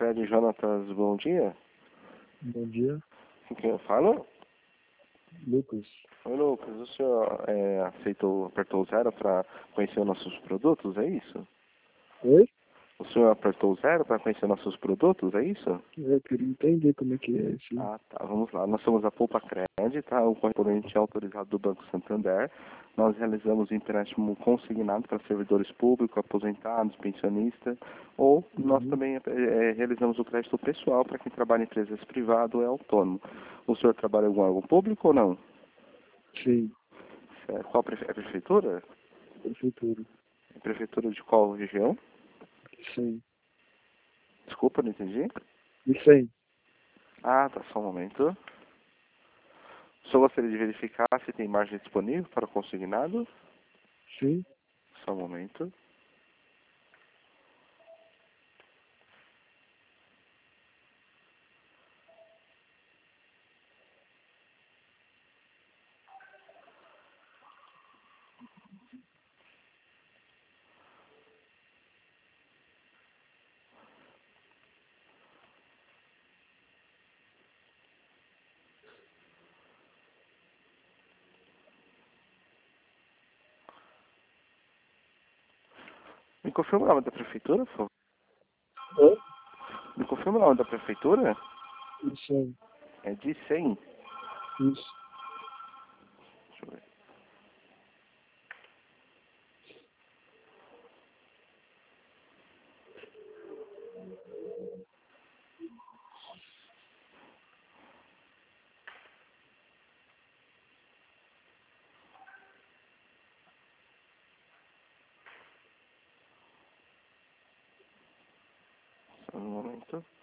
Cred Jonatas, bom dia. Bom dia, Com quem eu falo? Lucas. Oi, Lucas, o senhor apertou o zero para conhecer os nossos produtos, é isso? Oi? O senhor apertou o zero para conhecer nossos produtos, é isso? Eu queria entender como é que é esse. Ah, tá, vamos lá. Nós somos a Poupa Cred, tá? O correspondente autorizado do Banco Santander. Nós realizamos empréstimo consignado para servidores públicos, aposentados, pensionistas, ou nós Uhum. também realizamos o crédito pessoal para quem trabalha em empresas privadas ou é autônomo. O senhor trabalha em algum órgão público ou não? Sim, Qual é prefeitura? prefeitura. Prefeitura de qual região? Sim. Desculpa, não entendi. E 100? Ah, tá, só um momento. Só gostaria de verificar se tem margem disponível para o consignado. Sim. Só um momento. Me confirma o nome da prefeitura, por favor? Oi? Me confirma o nome da prefeitura? E 100? É de 100. Isso. Deixa eu ver. Só um momento.